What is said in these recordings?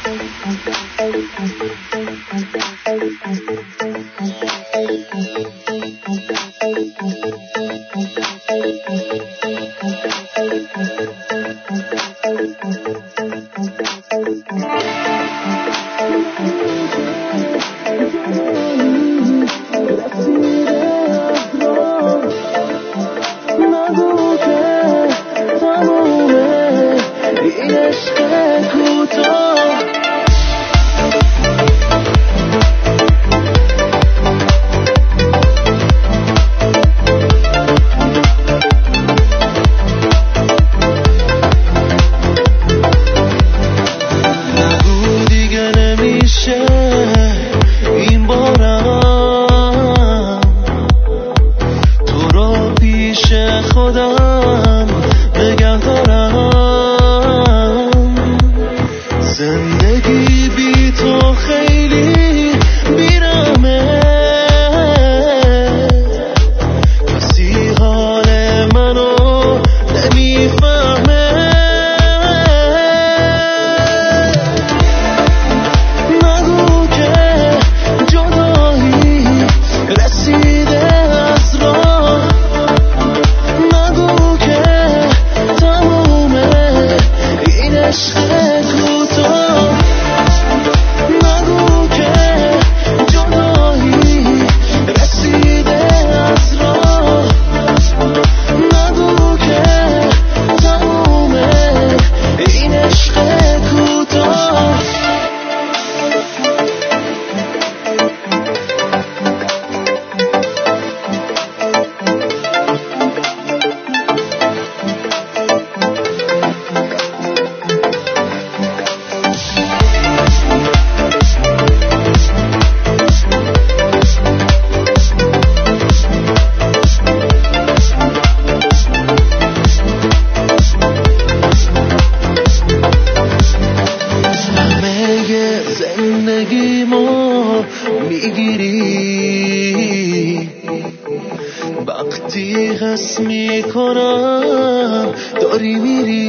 میگیری وقتی حس میکنم داری میری.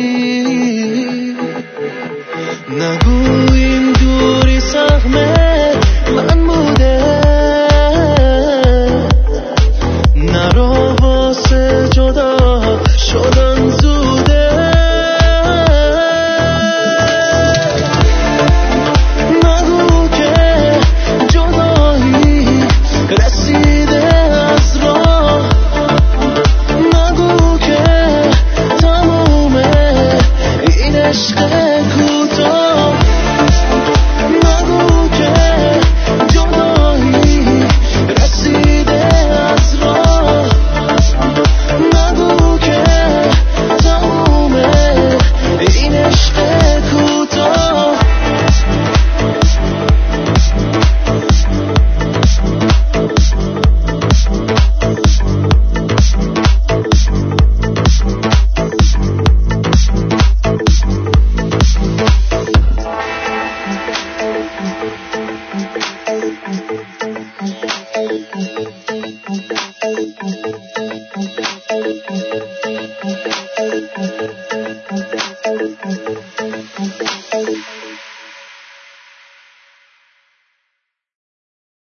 نگو این دوری سهمه من بوده، نرو واسه جدا شدن زوده. نگو که جدایی رسیده از راه، نگو که تمومه این عشق کوتاه. نگو که جدایی رسیده از راه، نگو که تمومه این عشق کوتاه.